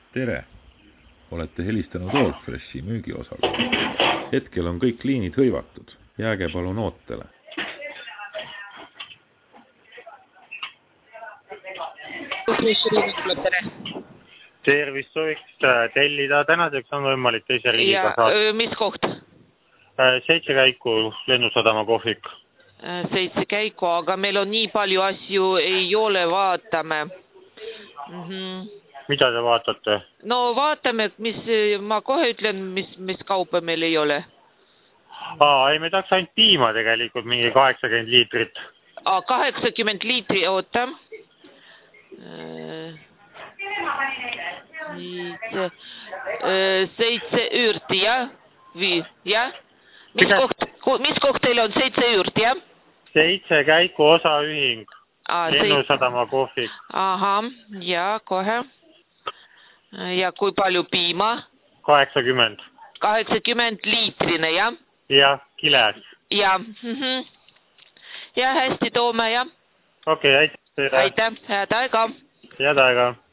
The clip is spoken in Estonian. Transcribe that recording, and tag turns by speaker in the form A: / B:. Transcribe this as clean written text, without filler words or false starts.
A: Tere! Olete helistanud Allfreshi müügiosakonda. Hetkel on kõik liinid hõivatud. Jääge palun ootele.
B: Tervist, sooviks tellida. Tänaseks on võimalik teise riigiga
C: saada. Mis koht?
B: 7 käiku Lennusadama kohvik.
C: 7 käiku, aga meil on nii palju asju ei ole, vaatame.
B: Mida te vaatate?
C: No vaatame, ma kohe ütlen, mis kaupa meil ei ole.
B: Ei, me tahaks ainult piima tegelikult, mingi 80 liitrit.
C: 80 liitri, oota. 7 üürti, jah? Jah? Mis koht teil on 7 üürti, jah?
B: 7 käiku osaühing. Lennusadama kohvik.
C: Ahah, ja kohe. Ja kui palju piima?
B: 80.
C: 80 liitrine, jah?
B: Jah, kiles.
C: Ja, ja hästi toome, jah?
B: Okei, aitäh.
C: Aitäh, head aega.
B: Head aega.